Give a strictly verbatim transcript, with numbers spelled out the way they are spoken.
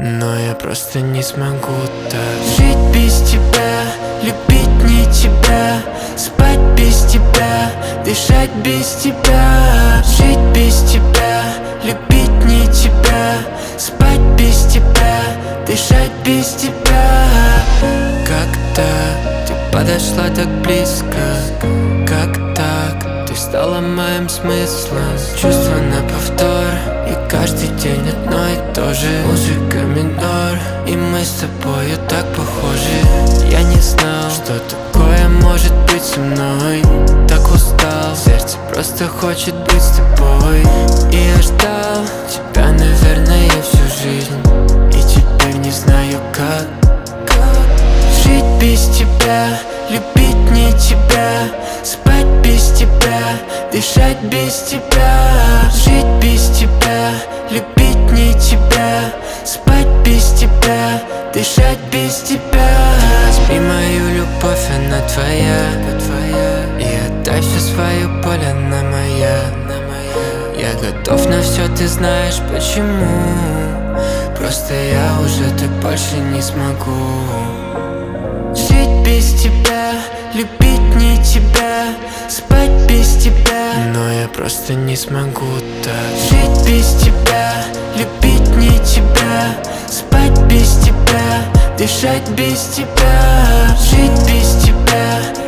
но я просто не смогу так. Жить без тебя, любить не тебя, спать без тебя, дышать без тебя. Жить без тебя, любить не тебя, спать без тебя, дышать без тебя. Как-то ты подошла так близко, как так ты стала моим смыслом. Чувства на повтор, и каждый день одно и то же. Музыка минор, и мы с тобою так похожи. Я не знал, что такое может быть со мной. Так устал, сердце просто хочет быть с тобой. И я ждал тебя, наверное, всю жизнь, и теперь не знаю как. Жить без тебя, любить не тебя, спать без тебя, дышать без тебя. Жить без тебя, любить не тебя, спать без тебя, дышать без тебя. Возьми мою любовь, она твоя, и отдай всю свою боль, она моя. Я готов на все, ты знаешь почему. Просто я уже так больше не смогу. Жить без тебя, любить не тебя, спать без тебя, но я просто не смогу так. Жить без тебя, любить не тебя, спать без тебя, дышать без тебя. Жить без тебя,